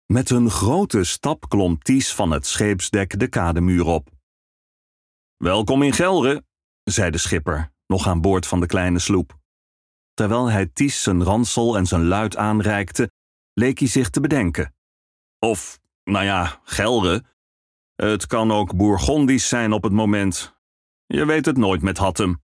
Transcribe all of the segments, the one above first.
Met een grote stap klom Ties van het scheepsdek de kademuur op. "Welkom in Gelre," zei de schipper, nog aan boord van de kleine sloep. Terwijl hij Ties zijn ransel en zijn luid aanreikte, leek hij zich te bedenken. "Of, nou ja, Gelre. Het kan ook Bourgondisch zijn op het moment. Je weet het nooit met Hattem."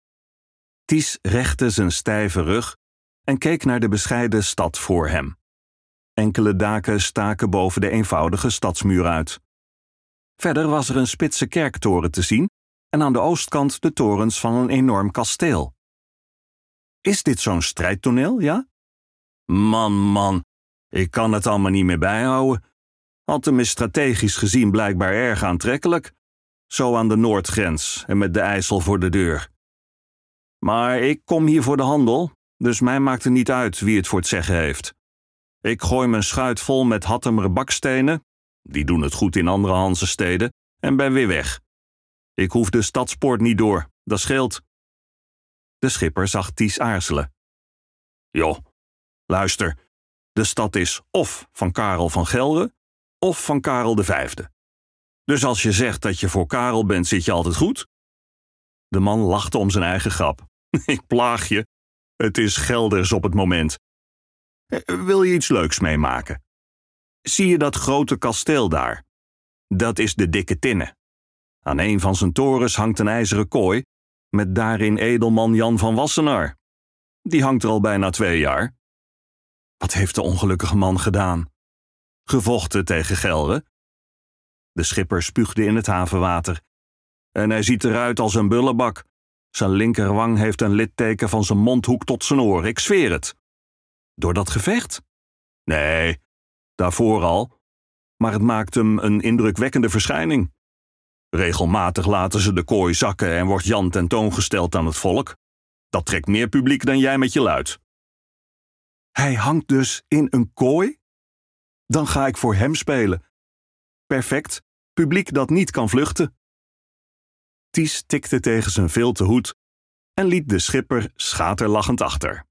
Ties rechtte zijn stijve rug en keek naar de bescheiden stad voor hem. Enkele daken staken boven de eenvoudige stadsmuur uit. Verder was er een spitse kerktoren te zien en aan de oostkant de torens van een enorm kasteel. Is dit zo'n strijdtoneel, ja? Man, ik kan het allemaal niet meer bijhouden. Hattem is strategisch gezien blijkbaar erg aantrekkelijk. Zo aan de noordgrens en met de IJssel voor de deur. Maar ik kom hier voor de handel, dus mij maakt het niet uit wie het voor het zeggen heeft. Ik gooi mijn schuit vol met Hattemer bakstenen, die doen het goed in andere Hanzesteden, en ben weer weg. Ik hoef de stadspoort niet door, dat scheelt. De schipper zag Ties aarzelen. "Joh, luister, de stad is of van Karel van Gelre, of van Karel de Vijfde. Dus als je zegt dat je voor Karel bent, zit je altijd goed?" De man lachte om zijn eigen grap. "Ik plaag je, het is Gelders op het moment. Wil je iets leuks meemaken? Zie je dat grote kasteel daar? Dat is de Dikke Tinne. Aan een van zijn torens hangt een ijzeren kooi, met daarin edelman Jan van Wassenaar. Die hangt er al bijna 2 jaar. Wat heeft de ongelukkige man gedaan? Gevochten tegen Gelre. De schipper spuugde in het havenwater. En hij ziet eruit als een bullebak. Zijn linkerwang heeft een litteken van zijn mondhoek tot zijn oor, ik zweer het. Door dat gevecht? Nee, daarvoor al. Maar het maakt hem een indrukwekkende verschijning. Regelmatig laten ze de kooi zakken en wordt Jan tentoongesteld aan het volk. Dat trekt meer publiek dan jij met je luid." "Hij hangt dus in een kooi? Dan ga ik voor hem spelen. Perfect, publiek dat niet kan vluchten." Ties tikte tegen zijn vilten hoed en liet de schipper schaterlachend achter.